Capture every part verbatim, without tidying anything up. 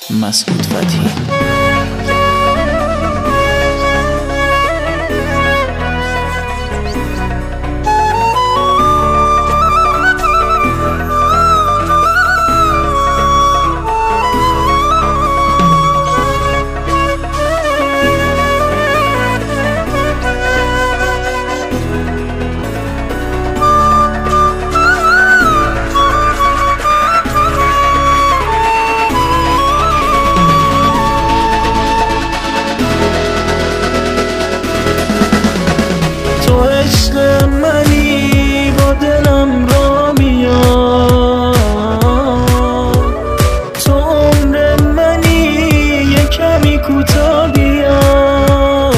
مسعود فتحی. عشق منی با دلم را میاد، تو عمر منی یه کمی کوتاه بیاد.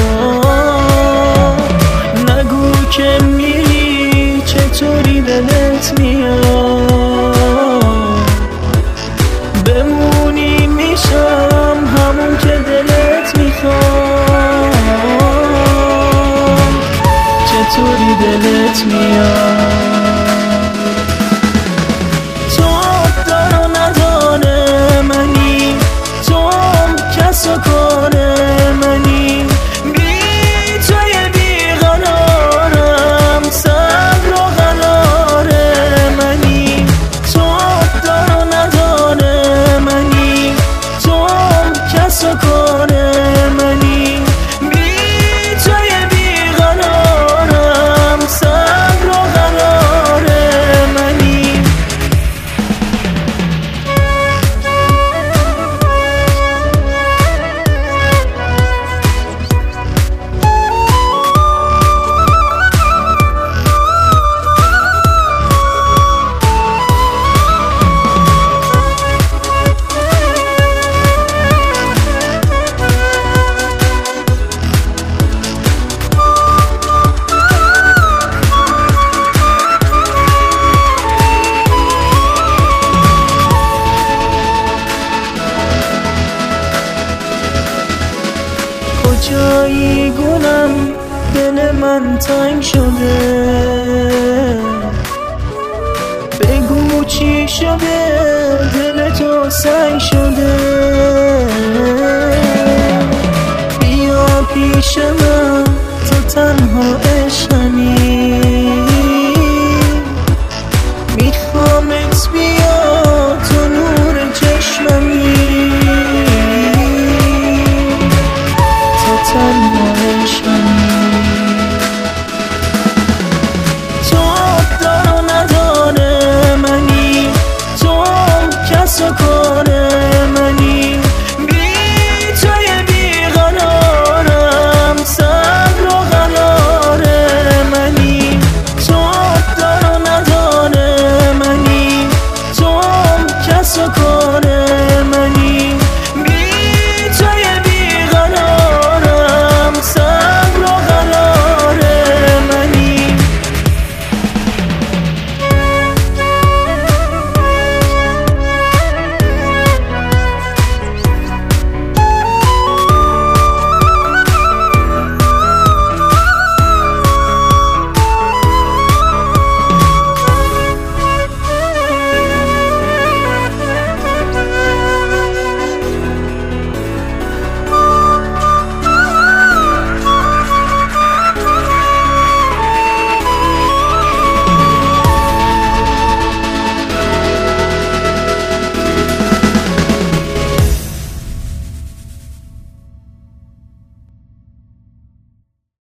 نگو که میری چطوری دلت میاد، بمونی میشم همون که دلت میخواد. چطوری دلت میاد، تو دار و ندانه منی، تو کس و کار منی، بی توی بیقرارم صبر و قرار منی. تو دار و ندانه منی، تو کس و کار منی، بی توی بیقرارم صبر و قرار منی. کجایی گلم دل من تنگ شده، بگو چی شده دل تو سنگ شده. بیا پیش من تو تنها